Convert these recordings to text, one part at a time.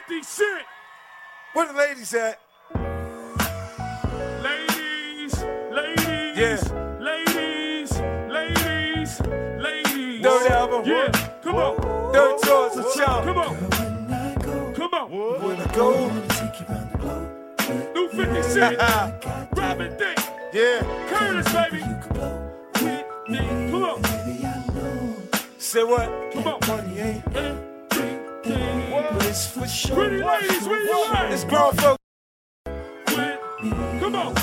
50 Cent. Where the ladies at? Ladies. Yeah. Ladies. Dirty album. Yeah, come on. Dirty George, what's up? Come on. When I go. New 50 Cent. Robin Thicke. Yeah. Curtis, baby. Come on. Say what? Come on. Money ain't. It's for sure. Pretty ladies, where you at? It's grown folks. Come on.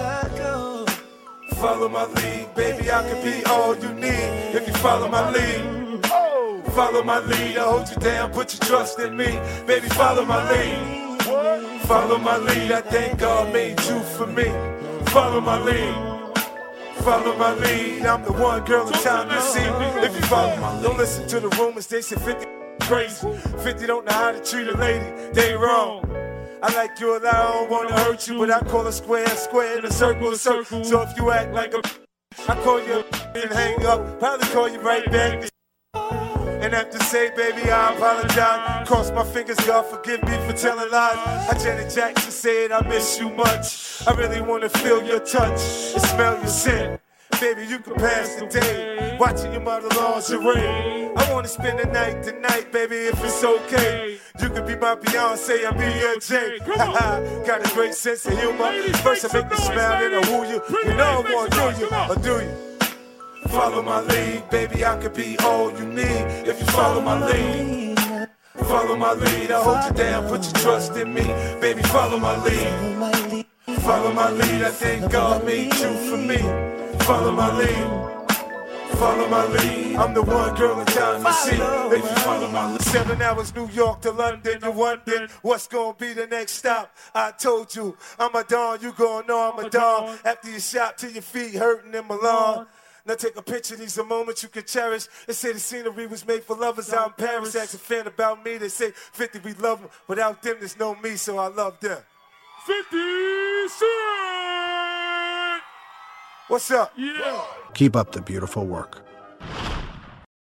Follow my lead, baby, I can be all you need if you follow my lead. Follow my lead, I hold you down, put your trust in me. Baby, follow my lead. Follow my lead, I thank God made you for me. Follow my lead. Follow my lead, I'm the one girl in time to see. If you follow my lead, don't listen to the rumors, they say 50 crazy. 50 don't know how to treat a lady, they wrong. I like you a lot, I don't wanna hurt you, but I call a square and a circle a circle. So if you act like a I call you a and hang up, probably call you right back. And have to say, baby, I apologize. Cross my fingers, God forgive me for telling lies. How Janet Jackson said, I miss you much. I really wanna feel your touch and smell your scent. Baby, you can pass the day watching your mother lingerie. I wanna spend the night tonight, baby, if it's okay. You could be my Beyonce, I'll be your Jay. Got a great sense of humor. First I make you smile, then I woo you. You know I want to do you, or do you? Follow my lead, baby, I could be all you need if you follow my lead. Follow my lead, I hold you down, put your trust in me. Baby, follow my lead. Follow my lead, I thank God made you for me. Follow my lead. Follow my lead, I'm the one girl in time to see. Baby, follow my lead. 7 hours, New York to London. You're wondering what's gonna be the next stop. I told you, I'm a Don, you gonna know I'm a Don. After you shot till your feet hurting in Milan. Now take a picture, these are moments you can cherish. They say the scenery was made for lovers out in Paris. Ask a fan about me, they say 50 we love them. Without them there's no me, so I love them. 50 Cent! What's up? Yeah. Keep up the beautiful work.